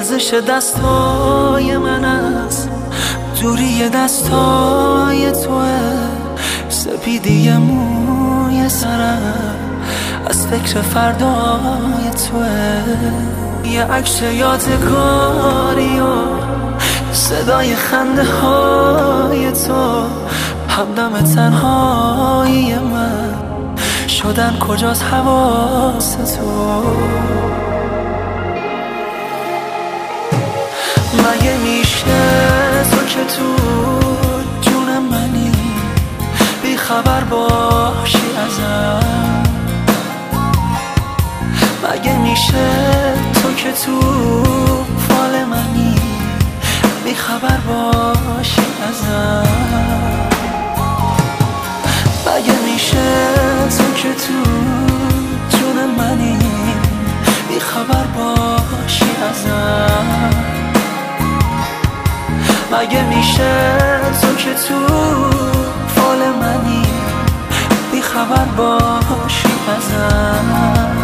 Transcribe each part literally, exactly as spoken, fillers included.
لرزش دستای من است، دوری دستای توه، سپیدی موی سرم از فکر فردای توه. یه عکس یادگاری و صدای خنده های تو، همدم تنهایی من شدن کجاست حواس تو. مگه میشه تو که تو جون منی بی خبر باشی ازم؟ مگه میشه تو که تو فال منی بی خبر باشی ازم؟ مگه میشه تو که تو جون منی بی خبر باشی ازم؟ مگه میشه تو که تو فال منی بی خبر باشی ازم؟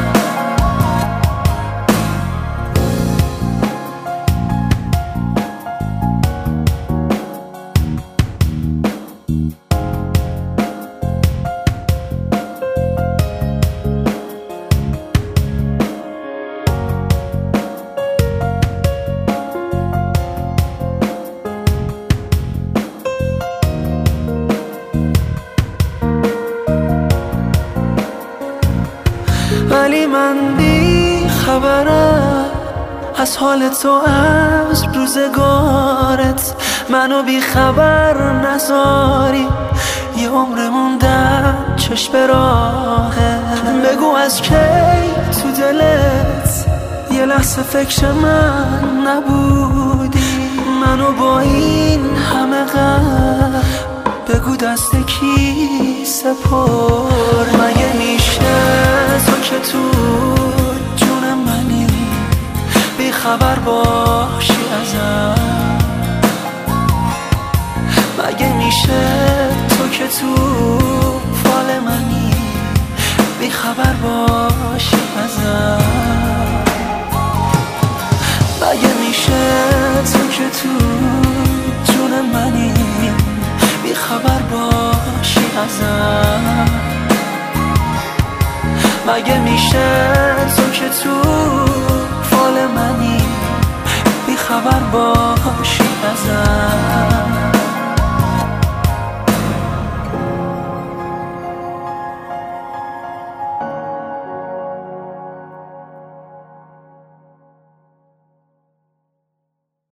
ولی من بی خبرم از حال تو، از روزگارت منو بی خبر نذاری. یه عمر موندن چشم راهه، بگو از کی تو دلت یه لحظه فکر من نبودی؟ منو با این همه غم بگو دست کی سپر؟ مگه میشه تو که تو جون منی بی خبر باشی ازم؟ مگه میشه تو که تو فال منی بی خبر باشی ازم؟ مگه میشه تو که تو جون منی بی خبر باشی ازم؟ مگه میشه تو که تو فال منی بی خبر باشی ازم؟